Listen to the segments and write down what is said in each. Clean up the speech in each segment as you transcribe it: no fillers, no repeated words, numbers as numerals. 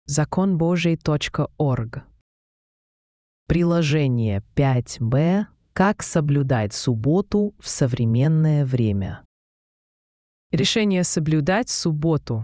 законбожий.орг. Приложение 5Б. Как соблюдать субботу в современное время. Решение соблюдать субботу.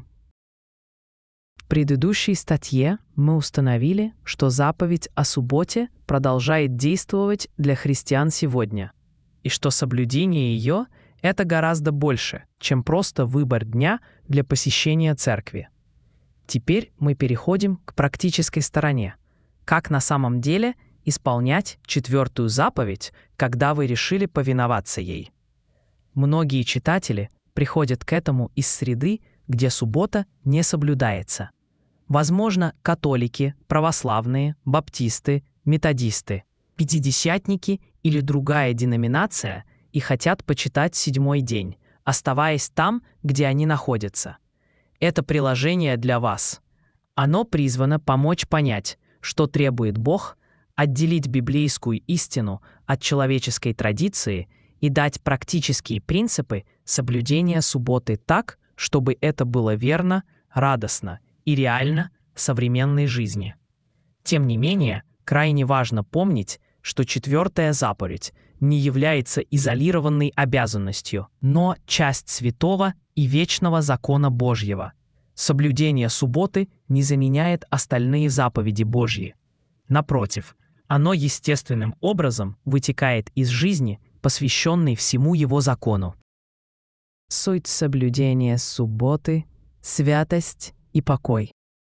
В предыдущей статье мы установили, что заповедь о субботе продолжает действовать для христиан сегодня, и что соблюдение ее – это гораздо больше, чем просто выбор дня для посещения церкви. Теперь мы переходим к практической стороне. Как на самом деле исполнять 4-ю заповедь, когда вы решили повиноваться ей? Многие читатели приходят к этому из среды, где суббота не соблюдается. Возможно, католики, православные, баптисты, методисты, пятидесятники или другая деноминация и хотят почитать 7-й день, оставаясь там, где они находятся. Это приложение для вас. Оно призвано помочь понять, что требует Бог, отделить библейскую истину от человеческой традиции и дать практические принципы соблюдения субботы так, чтобы это было верно, радостно и реально в современной жизни. Тем не менее, крайне важно помнить, что 4-я заповедь не является изолированной обязанностью, но часть святого и вечного закона Божьего. Соблюдение субботы не заменяет остальные заповеди Божьи. Напротив, оно естественным образом вытекает из жизни, посвященной всему его закону. Суть соблюдения субботы – святость и покой.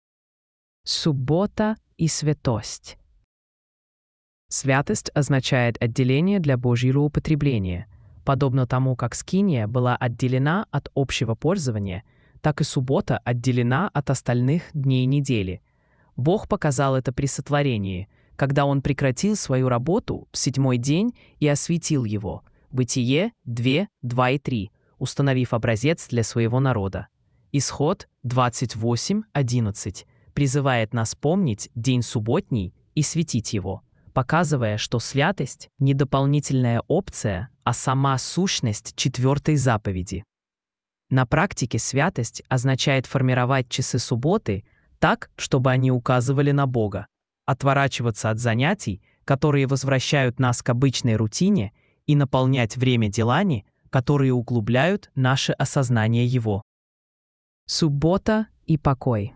Суббота и святость. Святость означает отделение для Божьего употребления. Подобно тому, как скиния была отделена от общего пользования, так и суббота отделена от остальных дней недели. Бог показал это при сотворении, когда Он прекратил свою работу в 7-й день и осветил его. Бытие 2, 2 и 3, установив образец для своего народа. Исход 28, 11 призывает нас помнить день субботний и светить его, показывая, что святость – не дополнительная опция, а сама сущность 4-й заповеди. На практике святость означает формировать часы субботы так, чтобы они указывали на Бога, отворачиваться от занятий, которые возвращают нас к обычной рутине, и наполнять время делами, которые углубляют наше осознание Его. Суббота и покой.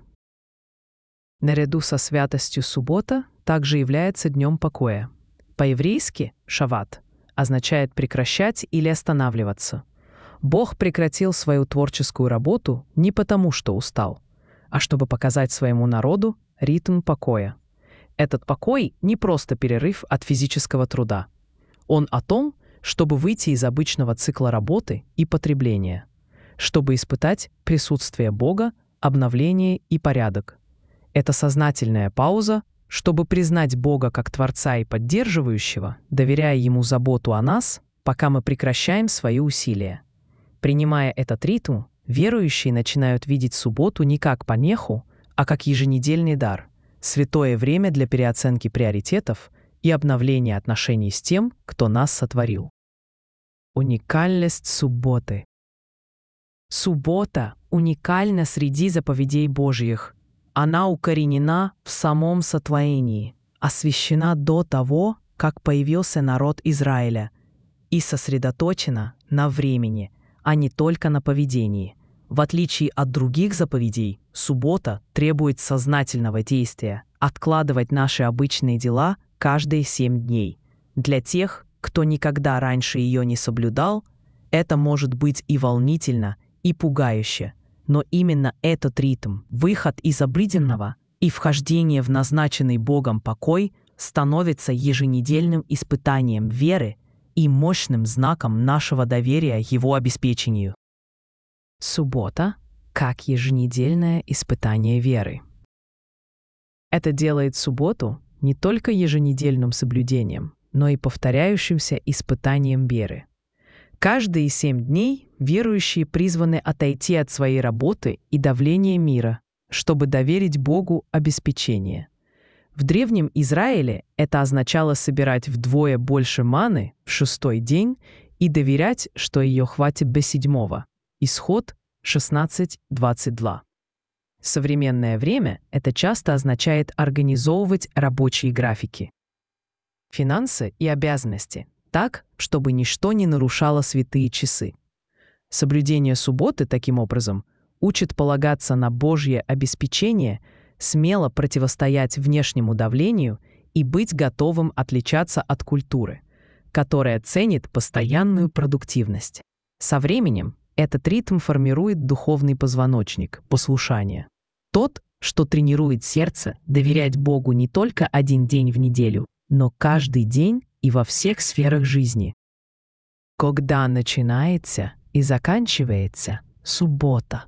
Наряду со святостью суббота также является днем покоя. По-еврейски «шават» означает прекращать или останавливаться. Бог прекратил свою творческую работу не потому, что устал, а чтобы показать своему народу ритм покоя. Этот покой не просто перерыв от физического труда. Он о том, чтобы выйти из обычного цикла работы и потребления, чтобы испытать присутствие Бога, обновление и порядок. Это сознательная пауза, чтобы признать Бога как Творца и Поддерживающего, доверяя Ему заботу о нас, пока мы прекращаем свои усилия. Принимая этот ритм, верующие начинают видеть субботу не как помеху, а как еженедельный дар, святое время для переоценки приоритетов и обновления отношений с тем, кто нас сотворил. Уникальность субботы. Суббота уникальна среди заповедей Божьих. Она укоренена в самом сотворении, освящена до того, как появился народ Израиля, и сосредоточена на времени, а не только на поведении. В отличие от других заповедей, суббота требует сознательного действия, откладывать наши обычные дела каждые 7 дней. Для тех, кто никогда раньше ее не соблюдал, это может быть и волнительно, и пугающе. Но именно этот ритм, выход из обыденного и вхождение в назначенный Богом покой становится еженедельным испытанием веры и мощным знаком нашего доверия Его обеспечению. Суббота как еженедельное испытание веры. Это делает субботу не только еженедельным соблюдением, но и повторяющимся испытанием веры. Каждые 7 дней верующие призваны отойти от своей работы и давления мира, чтобы доверить Богу обеспечение. В Древнем Израиле это означало собирать вдвое больше маны в 6-й день и доверять, что ее хватит до 7-го. Исход 16:22. В современное время это часто означает организовывать рабочие графики, финансы и обязанности так, чтобы ничто не нарушало святые часы. Соблюдение субботы, таким образом, учит полагаться на Божье обеспечение, смело противостоять внешнему давлению и быть готовым отличаться от культуры, которая ценит постоянную продуктивность. Со временем этот ритм формирует духовный позвоночник, послушание. Тот, что тренирует сердце доверять Богу не только один день в неделю, но каждый день и во всех сферах жизни. Когда начинается и заканчивается суббота.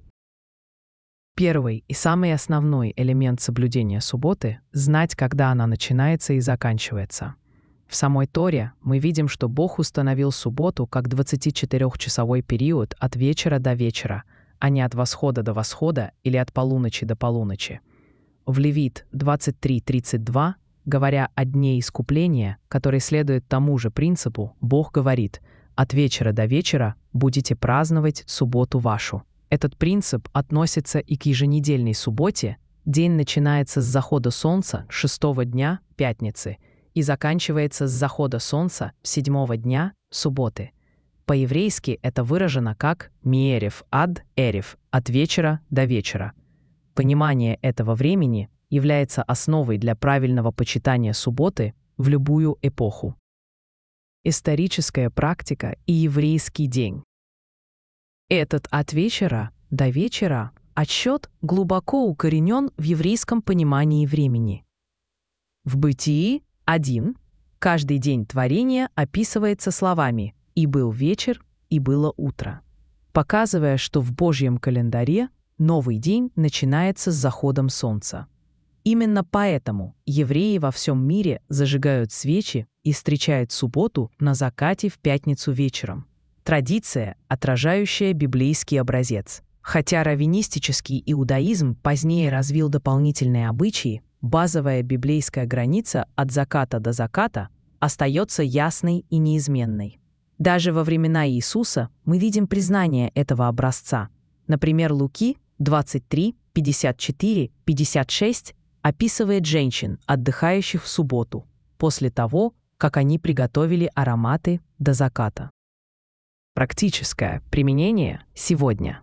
Первый и самый основной элемент соблюдения субботы – знать, когда она начинается и заканчивается. В самой Торе мы видим, что Бог установил субботу как 24-часовой период от вечера до вечера, а не от восхода до восхода или от полуночи до полуночи. В Левит 23:32, говоря о дне искупления, который следует тому же принципу, Бог говорит: «От вечера до вечера будете праздновать субботу вашу». Этот принцип относится и к еженедельной субботе. День начинается с захода солнца 6-го дня, пятницы, и заканчивается с захода солнца 7-го дня, субботы. По-еврейски это выражено как «миэрев ад эрев» – «от вечера до вечера». Понимание этого времени является основой для правильного почитания субботы в любую эпоху. Историческая практика и еврейский день. Этот от вечера до вечера отсчет глубоко укоренен в еврейском понимании времени. В Бытии 1 каждый день творения описывается словами «и был вечер, и было утро», показывая, что в Божьем календаре новый день начинается с заходом солнца. Именно поэтому евреи во всем мире зажигают свечи и встречают субботу на закате в пятницу вечером. Традиция, отражающая библейский образец. Хотя раввинистический иудаизм позднее развил дополнительные обычаи, базовая библейская граница от заката до заката остается ясной и неизменной. Даже во времена Иисуса мы видим признание этого образца. Например, Луки 23, 54, 56 описывает женщин, отдыхающих в субботу, после того, как они приготовили ароматы до заката. Практическое применение сегодня.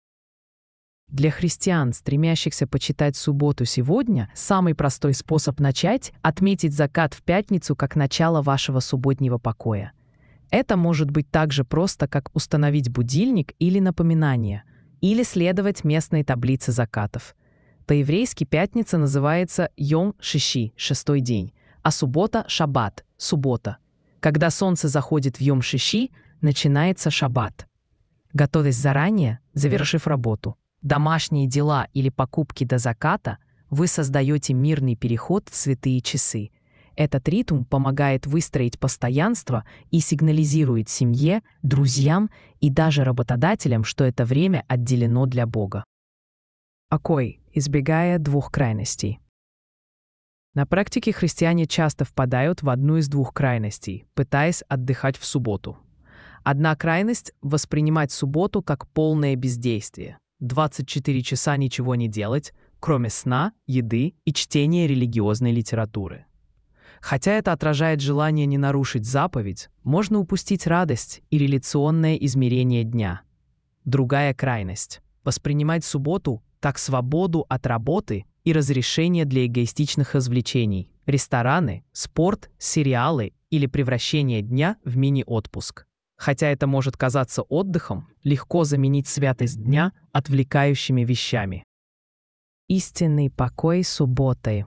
Для христиан, стремящихся почитать субботу сегодня, самый простой способ начать – отметить закат в пятницу как начало вашего субботнего покоя. Это может быть так же просто, как установить будильник или напоминание, или следовать местной таблице закатов. По-еврейски пятница называется Йом Шиши – шестой день, а суббота – Шаббат – суббота. Когда солнце заходит в Йом Шиши, начинается Шаббат. Готовясь заранее, завершив работу, домашние дела или покупки до заката, вы создаете мирный переход в святые часы. Этот ритм помогает выстроить постоянство и сигнализирует семье, друзьям и даже работодателям, что это время отделено для Бога. Покой, избегая двух крайностей. На практике христиане часто впадают в одну из двух крайностей, пытаясь отдыхать в субботу. Одна крайность – воспринимать субботу как полное бездействие. 24 часа ничего не делать, кроме сна, еды и чтения религиозной литературы. Хотя это отражает желание не нарушить заповедь, можно упустить радость и реляционное измерение дня. Другая крайность – воспринимать субботу как свободу от работы и разрешение для эгоистичных развлечений, рестораны, спорт, сериалы или превращение дня в мини-отпуск. Хотя это может казаться отдыхом, легко заменить святость дня отвлекающими вещами. Истинный покой субботы.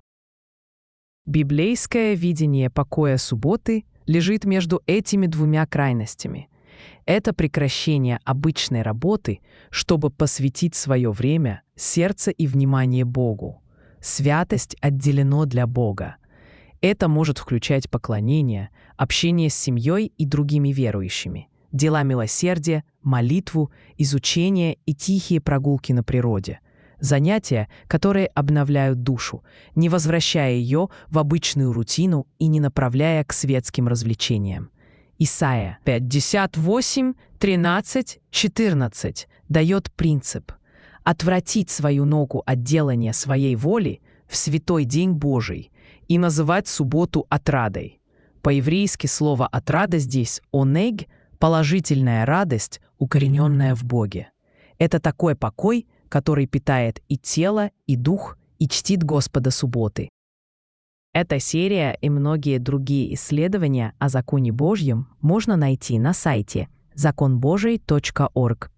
Библейское видение покоя субботы лежит между этими двумя крайностями. Это прекращение обычной работы, чтобы посвятить свое время, сердце и внимание Богу. Святость отделено для Бога. Это может включать поклонение, общение с семьей и другими верующими, дела милосердия, молитву, изучение и тихие прогулки на природе. Занятия, которые обновляют душу, не возвращая ее в обычную рутину и не направляя к светским развлечениям. Исайя 58, 13, 14 дает принцип: отвратить свою ногу от делания своей воли в святой день Божий и называть субботу отрадой. По-еврейски слово «отрада» здесь «онег» – положительная радость, укорененная в Боге. Это такой покой, который питает и тело, и дух, и чтит Господа субботы. Эта серия и многие другие исследования о законе Божьем можно найти на сайте законбожий.орг.